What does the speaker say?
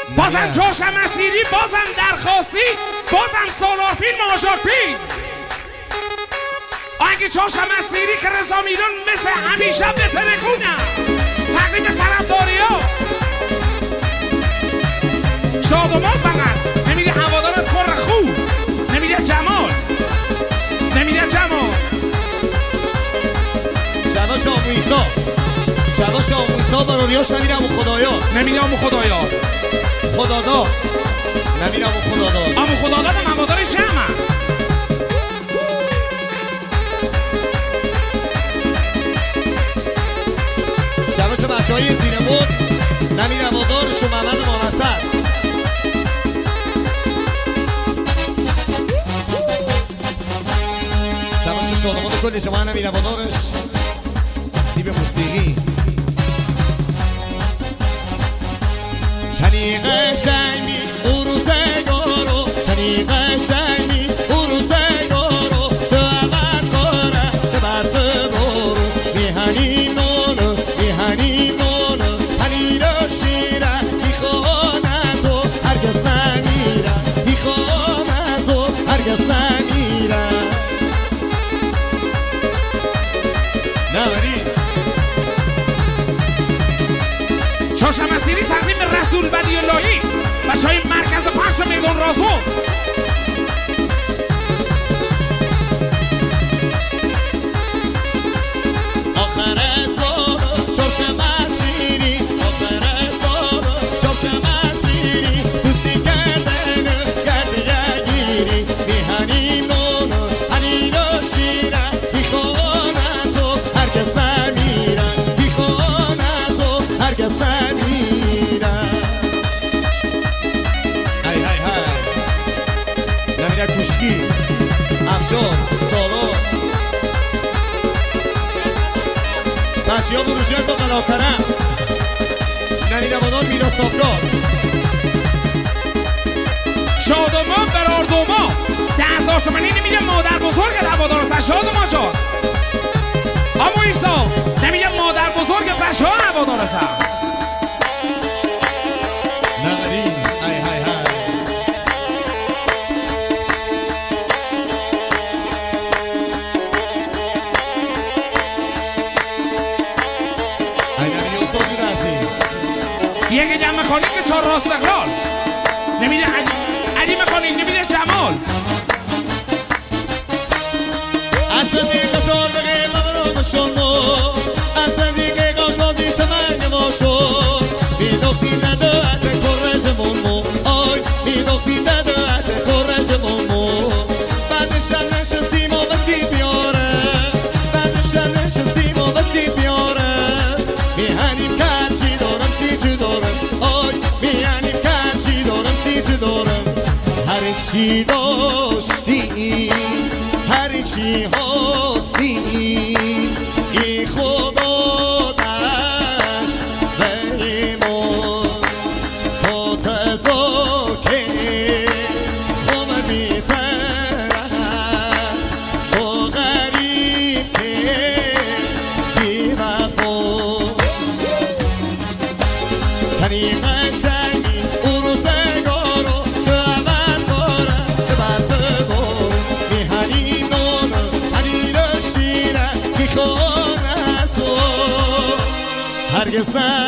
بازم جوش مسیری، بازم درخواستی، بازم سالارپین ماجارپین. آنگه جوش مسیری که رضا میلون مثل همیشه بتنکونه تقریب طرفداری ها شادمان فقط نمیده هوادارت پر خوب، نمیده جمال، نمیده جمال. شبا شامویسا، شبا شامویسا برادیاش نمیده امو خدایا، نمیده امو خدایا، خدادا نمیده امو خدادا، امو خدادا به هوادار جمع. شباش بچه های زیر بود نمیده هوادارشو محمد مانصر. شباش شادمان کلی شما نمیده هوادارش تیب موسیقی. چنی قشنگی او روزگارو، چنی قشنگی او روزگارو، چه عبر کاره که بر تو برو. میهنی نونو میهنی نونو هنی رو شیره میخوانه تو هرگز نمیره، میخوانه تو هرگز نمیره. نوری جوش مسیری تقدیم به رسول ولی اللهی بچه های مرکز پخش میدان رازو. آخر سال جوش مسیری، آخر سال جوش مسیری، دوستی کردن گرد گیری. میهنی نونو هنی رو شیره میخوانه تو هرگز نمیره، میخوانه تو هرگز نمیره. های های های نمیره کشکی افشار سالار بشیا بروژه با قلاکرم نمیره بادار میرا سافرار. شادمان براردوما ده آسمانی نمیده مادر بزرگ هوادار شادمان جان. امو ایسا نمیده مادر بزرگ بچه ها هوادار نغری های های های های نمیده اصلا دو درسی یک جمع مکانیک که چهار راستقلال نمیده علی مکانیک، نمیده جمال. اصلا دیگه قطار بگه مغرام شما، اصلا دیگه قاشادی تمنگ ما شد. میدوختی ندهت کرشمون مو، آی میدوختی ندهت کرشمون مو. بعدشم نشستیم و بسی بیاره، بعدشم نشستیم و بسی بیاره. میهنیم کرچی دارم سی تو دارم، آی میهنیم کرچی دارم سی تو دارم. هر چی داشتی هر چی هستی ای خدا داشت بهمون تو تزاکه خم بیتره تو غریب که بی وفا. چنی قشنگی او روزگارو چه عمل کاره که بر تو برو. میهنی نونو هنی رو شیره میخوانه تو هرگز